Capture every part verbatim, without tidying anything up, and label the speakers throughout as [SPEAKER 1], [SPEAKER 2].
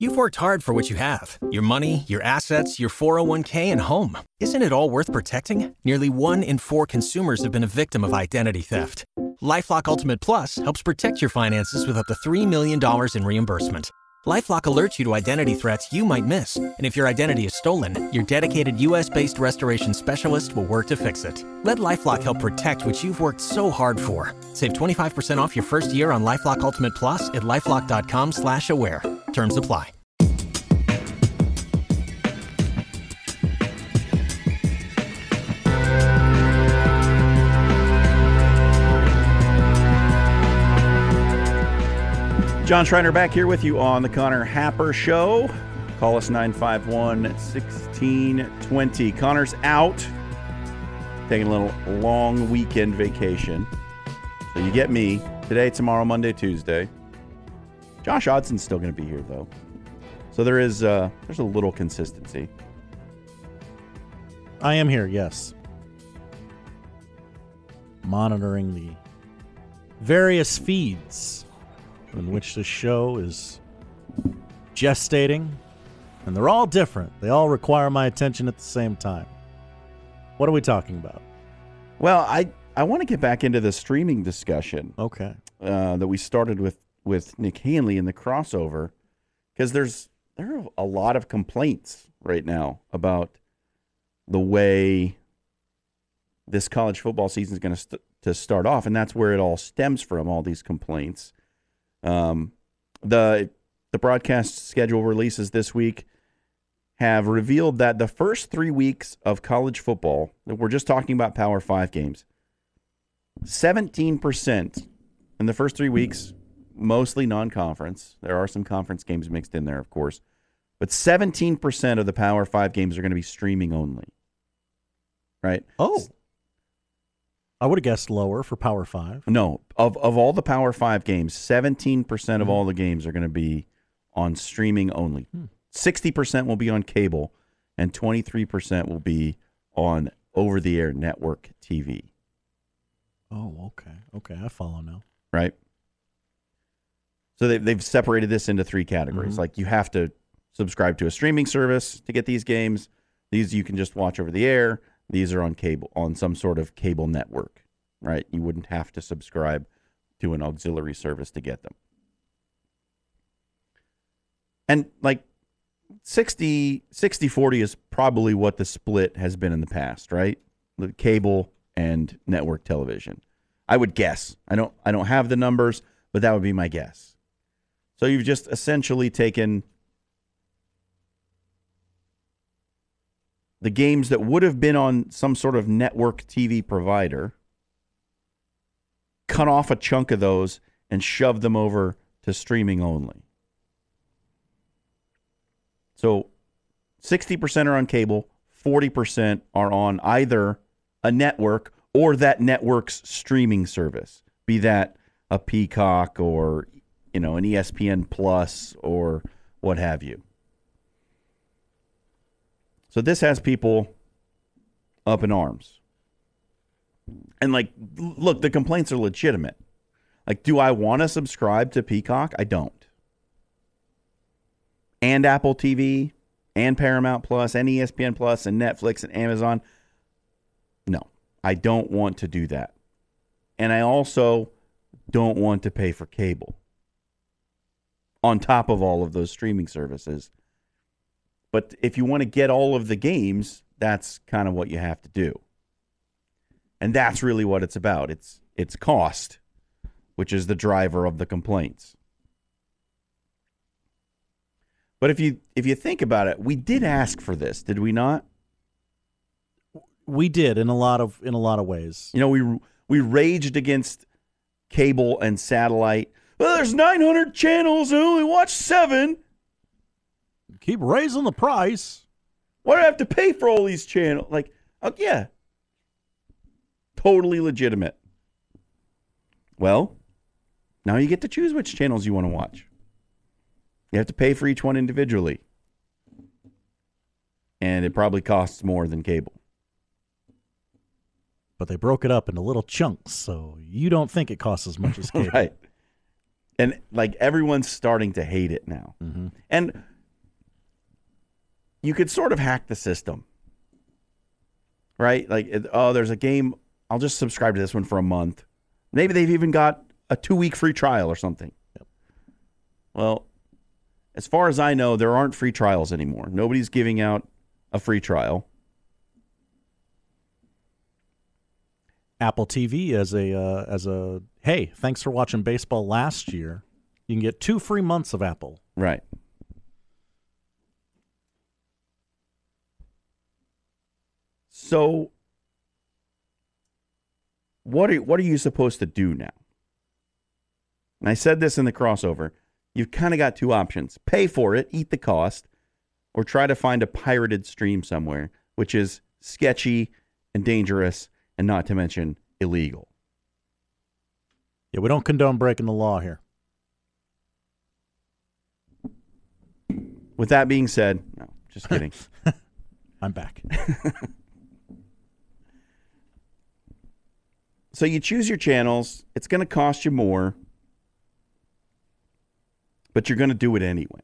[SPEAKER 1] You've worked hard for what you have. Your money, your assets, your four oh one k, and home. Isn't it all worth protecting? Nearly one in four consumers have been a victim of identity theft. LifeLock Ultimate Plus helps protect your finances with up to three million dollars in reimbursement. LifeLock alerts you to identity threats you might miss. And if your identity is stolen, your dedicated U S-based restoration specialist will work to fix it. Let LifeLock help protect what you've worked so hard for. Save twenty-five percent off your first year on LifeLock Ultimate Plus at LifeLock.com slash aware. Terms apply.
[SPEAKER 2] John Schreiner back here with you on the Connor Happer Show. Call us nine five one, one six two zero. Connor's out, taking a little long weekend vacation. So you get me today, tomorrow, Monday, Tuesday. Josh Odson's still going to be here, though. So there is uh, there's a little consistency.
[SPEAKER 3] I am here, yes. Monitoring the various feeds in which the show is gestating, and they're all different. They all require my attention at the same time. What are we talking about?
[SPEAKER 2] Well, I, I want to get back into the streaming discussion.
[SPEAKER 3] Okay.
[SPEAKER 2] Uh, that we started with, with Nick Hanley in the crossover, because there's there are a lot of complaints right now about the way this college football season is going to st- to start off, and that's where it all stems from, all these complaints. Um, the the broadcast schedule releases this week have revealed that the first three weeks of college football, we're just talking about Power Five games, seventeen percent in the first three weeks, mostly non-conference. There are some conference games mixed in there, of course, but seventeen percent of the Power Five games are going to be streaming only. Right?
[SPEAKER 3] Oh. I would have guessed lower for Power Five.
[SPEAKER 2] No, of of all the Power Five games, seventeen percent of
[SPEAKER 3] Mm.
[SPEAKER 2] all the games are going to be on streaming only.
[SPEAKER 3] Hmm.
[SPEAKER 2] Sixty percent will be on cable, and twenty three percent will be on over the air network T V.
[SPEAKER 3] Oh, okay, okay, I follow now.
[SPEAKER 2] Right. So they they've separated this into three categories.
[SPEAKER 3] Mhm.
[SPEAKER 2] Like you have to subscribe to a streaming service to get these games. These you can just watch over the air. These are on cable, on some sort of cable network, right? You wouldn't have to subscribe to an auxiliary service to get them. And like sixty forty is probably what the split has been in the past, right? The cable and network television. I would guess. I don't I don't have the numbers, but that would be my guess. So you've just essentially taken the games that would have been on some sort of network T V provider, cut off a chunk of those, and shoved them over to streaming only. So sixty percent are on cable, forty percent are on either a network or that network's streaming service, be that a Peacock or, you know, an E S P N Plus or what have you. So this has people up in arms. And, like, look, the complaints are legitimate. Like, do I want to subscribe to Peacock? I don't. And Apple T V, and Paramount Plus, and E S P N Plus, and Netflix, and Amazon. No, I don't want to do that. And I also don't want to pay for cable on top of all of those streaming services. But if you want to get all of the games, that's kind of what you have to do. And that's really what it's about. It's it's cost, which is the driver of the complaints. But if you if you think about it, we did ask for this, did we not?
[SPEAKER 3] We did in a lot of in a lot of ways.
[SPEAKER 2] You know, we we raged against cable and satellite. Well, there's nine hundred channels, I only watch seven.
[SPEAKER 3] Keep raising the price.
[SPEAKER 2] Why do I have to pay for all these channels? Like, oh, yeah. Totally legitimate. Well, now you get to choose which channels you want to watch. You have to pay for each one individually. And it probably costs more than cable.
[SPEAKER 3] But they broke it up into little chunks, so you don't think it costs as much as cable.
[SPEAKER 2] Right. And, like, everyone's starting to hate it now.
[SPEAKER 3] Mm-hmm.
[SPEAKER 2] And you could sort of hack the system, right? Like, oh, there's a game. I'll just subscribe to this one for a month. Maybe they've even got a two-week free trial or something. Yep. Well, as far as I know, there aren't free trials anymore. Nobody's giving out a free trial.
[SPEAKER 3] Apple T V as a uh, as a hey, thanks for watching baseball last year. You can get two free months of Apple.
[SPEAKER 2] Right. So, what are what are you supposed to do now? And I said this in the crossover. You've kind of got two options: pay for it, eat the cost, or try to find a pirated stream somewhere, which is sketchy and dangerous, and not to mention illegal.
[SPEAKER 3] Yeah, we don't condone breaking the law here.
[SPEAKER 2] With that being said, no, just kidding.
[SPEAKER 3] I'm back.
[SPEAKER 2] So you choose your channels. It's going to cost you more, but you're going to do it anyway.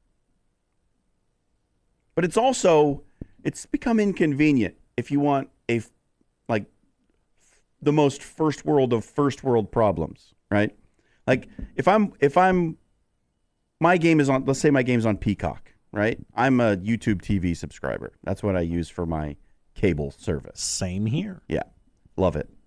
[SPEAKER 2] But it's also, it's become inconvenient if you want a, like, the most first world of first world problems, right? Like, if I'm, if I'm, my game is on, let's say my game's on Peacock, right? I'm a YouTube T V subscriber. That's what I use for my cable service.
[SPEAKER 3] Same here.
[SPEAKER 2] Yeah, love it.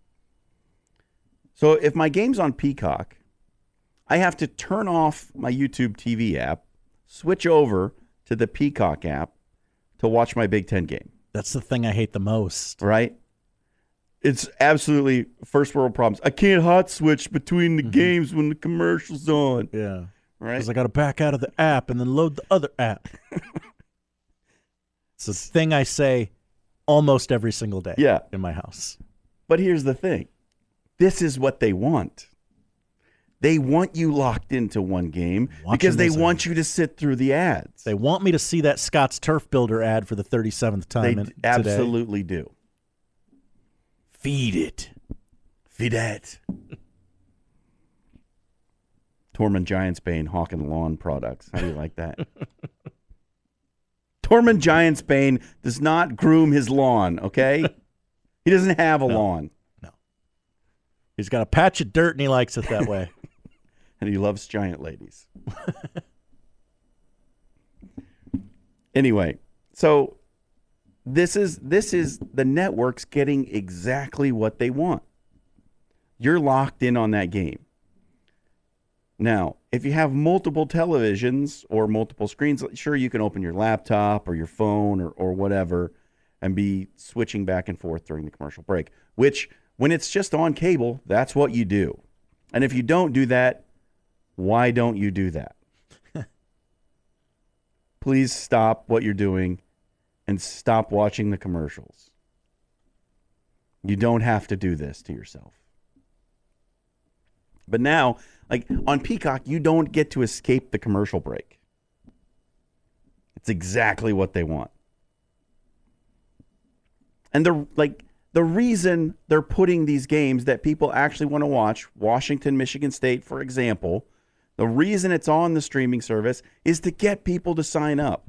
[SPEAKER 2] So if my game's on Peacock, I have to turn off my YouTube T V app, switch over to the Peacock app to watch my Big Ten game.
[SPEAKER 3] That's the thing I hate the most.
[SPEAKER 2] Right? It's absolutely first world problems. I can't hot switch between the mm-hmm. games when the commercial's on.
[SPEAKER 3] Yeah.
[SPEAKER 2] Right?
[SPEAKER 3] Because I got to back out of the app and then load the other app. It's a thing I say almost every single day
[SPEAKER 2] yeah.
[SPEAKER 3] in my house.
[SPEAKER 2] But here's the thing. This is what they want. They want you locked into one game Watching because they want ads. you to sit through the ads.
[SPEAKER 3] They want me to see that Scott's Turf Builder ad for the thirty-seventh time
[SPEAKER 2] They
[SPEAKER 3] in,
[SPEAKER 2] absolutely
[SPEAKER 3] today.
[SPEAKER 2] do.
[SPEAKER 3] Feed it.
[SPEAKER 2] Feed it. Tormund Giantsbane hawking lawn products. How do you like that? Tormund Giantsbane does not groom his lawn, okay? He doesn't have a
[SPEAKER 3] no.
[SPEAKER 2] lawn.
[SPEAKER 3] No. He's got a patch of dirt and he likes it that way.
[SPEAKER 2] And he loves giant ladies. Anyway, so this is this is the networks getting exactly what they want. You're locked in on that game. Now, if you have multiple televisions or multiple screens, sure, you can open your laptop or your phone or, or whatever and be switching back and forth during the commercial break, which when it's just on cable, that's what you do. And if you don't do that, why don't you do that? Please stop what you're doing and stop watching the commercials. You don't have to do this to yourself. But now, like on Peacock, you don't get to escape the commercial break. It's exactly what they want. And the like the reason they're putting these games that people actually want to watch, Washington, Michigan State, for example, the reason it's on the streaming service is to get people to sign up.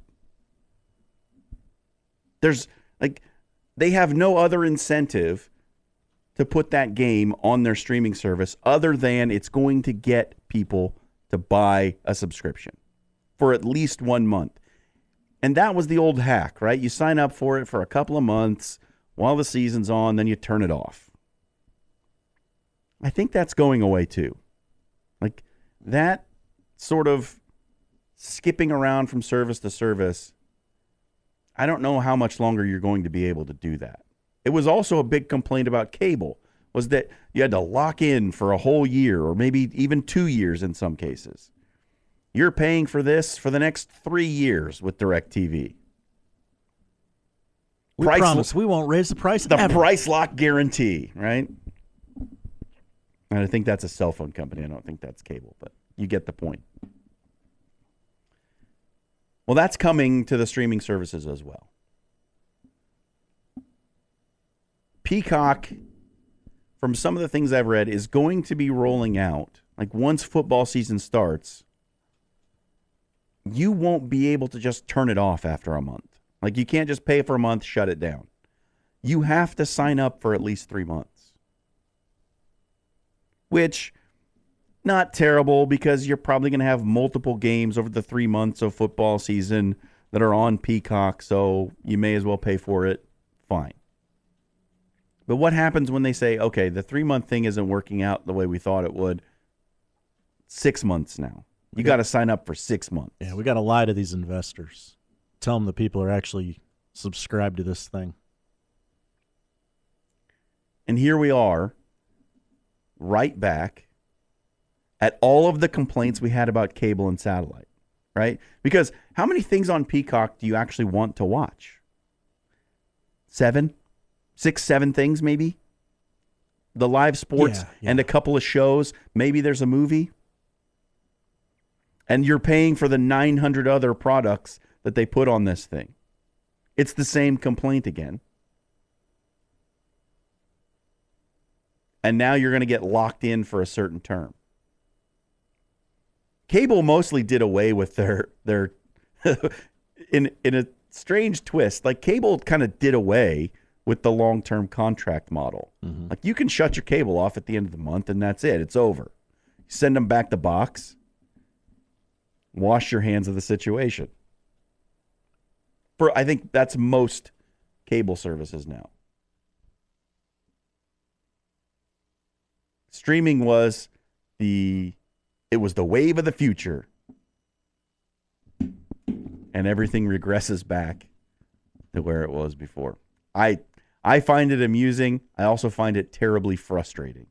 [SPEAKER 2] There's like they have no other incentive to put that game on their streaming service other than it's going to get people to buy a subscription for at least one month. And that was the old hack, right? You sign up for it for a couple of months while the season's on, then you turn it off. I think that's going away too. Like that sort of skipping around from service to service, I don't know how much longer you're going to be able to do that. It was also a big complaint about cable, was that you had to lock in for a whole year or maybe even two years in some cases. You're paying for this for the next three years with DirecTV.
[SPEAKER 3] We
[SPEAKER 2] price
[SPEAKER 3] promise we won't raise the price
[SPEAKER 2] The
[SPEAKER 3] ever.
[SPEAKER 2] price lock guarantee, right? And I think that's a cell phone company. I don't think that's cable, but you get the point. Well, that's coming to the streaming services as well. Peacock, from some of the things I've read, is going to be rolling out, like once football season starts, you won't be able to just turn it off after a month. Like, you can't just pay for a month, shut it down. You have to sign up for at least three months. Which, not terrible, because you're probably going to have multiple games over the three months of football season that are on Peacock, so you may as well pay for it. Fine. But what happens when they say, okay, the three-month thing isn't working out the way we thought it would? Six months now. You got to sign up for six months.
[SPEAKER 3] Yeah, we got to lie to these investors. Tell them the people are actually subscribed to this thing.
[SPEAKER 2] And here we are, right back at all of the complaints we had about cable and satellite, right? Because how many things on Peacock do you actually want to watch? Seven? Six, seven things maybe? The live sports
[SPEAKER 3] yeah, yeah.
[SPEAKER 2] and a couple of shows. Maybe there's a movie. And you're paying for the nine hundred other products that they put on this thing. It's the same complaint again. And now you're going to get locked in for a certain term. Cable mostly did away with their their in in a strange twist. Like, cable kind of did away with the long-term contract model. Mm-hmm. Like, you can shut your cable off at the end of the month and that's it. It's over. Send them back the box. Wash your hands of the situation. For I think that's most cable services now. Streaming was the it was the wave of the future. And everything regresses back to where it was before. I I find it amusing. I also find it terribly frustrating.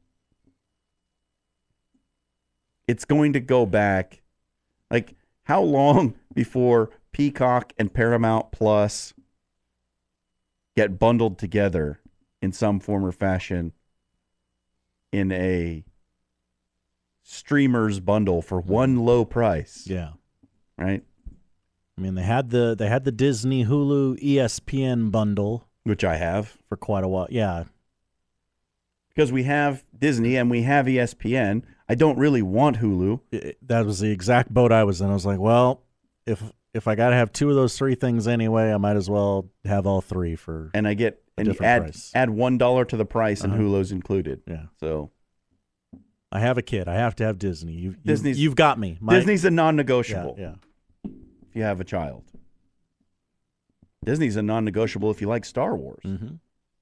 [SPEAKER 2] It's going to go back. Like, how long before Peacock and Paramount Plus get bundled together in some form or fashion in a streamer's bundle for one low price?
[SPEAKER 3] Yeah.
[SPEAKER 2] Right?
[SPEAKER 3] I mean, they had the they had the Disney, Hulu, E S P N bundle,
[SPEAKER 2] which I have
[SPEAKER 3] for quite a while. Yeah.
[SPEAKER 2] Because we have Disney and we have E S P N. I don't really want Hulu.
[SPEAKER 3] It, that was the exact boat I was in. I was like, well, if if I got to have two of those three things anyway, I might as well have all three for
[SPEAKER 2] and I get
[SPEAKER 3] a
[SPEAKER 2] and you
[SPEAKER 3] different
[SPEAKER 2] add
[SPEAKER 3] price.
[SPEAKER 2] add one dollar to the price and
[SPEAKER 3] Uh-huh.
[SPEAKER 2] Hulu's included.
[SPEAKER 3] Yeah.
[SPEAKER 2] So
[SPEAKER 3] I have a kid. I have to have Disney. You, you,
[SPEAKER 2] Disney's-
[SPEAKER 3] you've got me. My-
[SPEAKER 2] Disney's a
[SPEAKER 3] yeah,
[SPEAKER 2] non-negotiable
[SPEAKER 3] yeah.
[SPEAKER 2] if you have a child. Disney's a non-negotiable if you like Star Wars.
[SPEAKER 3] Mm-hmm.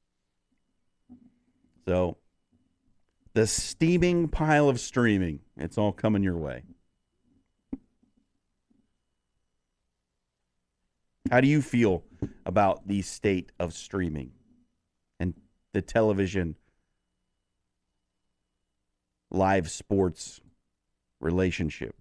[SPEAKER 2] So the steaming pile of streaming, it's all coming your way. How do you feel about the state of streaming and the television live sports relationship?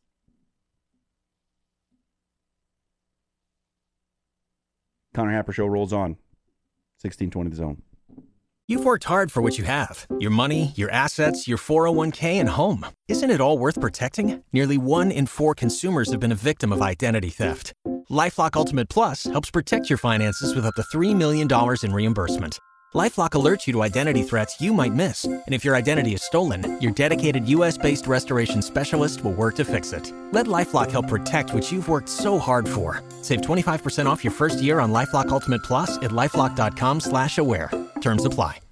[SPEAKER 2] Connor Happer Show rolls on. sixteen twenty The Zone.
[SPEAKER 1] You've worked hard for what you have. Your money, your assets, your four oh one k, and home. Isn't it all worth protecting? Nearly one in four consumers have been a victim of identity theft. LifeLock Ultimate Plus helps protect your finances with up to three million dollars in reimbursement. LifeLock alerts you to identity threats you might miss. And if your identity is stolen, your dedicated U S-based restoration specialist will work to fix it. Let LifeLock help protect what you've worked so hard for. Save twenty-five percent off your first year on LifeLock Ultimate Plus at LifeLock.com slash aware. Terms apply.